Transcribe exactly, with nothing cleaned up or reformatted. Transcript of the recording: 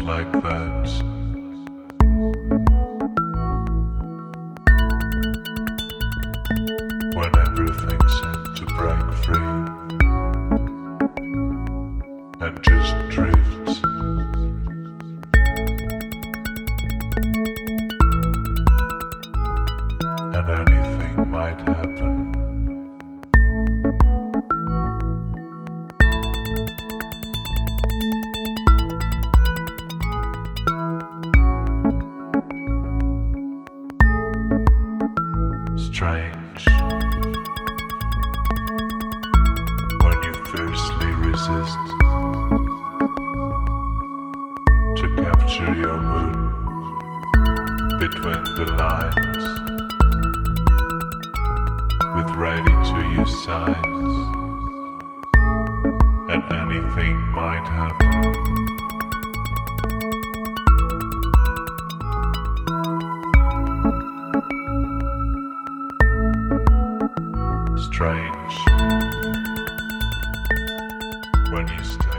like that. When everything seemed to break free and just drift. And anything might happen. Strange when you fiercely resist to capture your mood between the lines with ready to use signs, and anything might happen. Strange when you start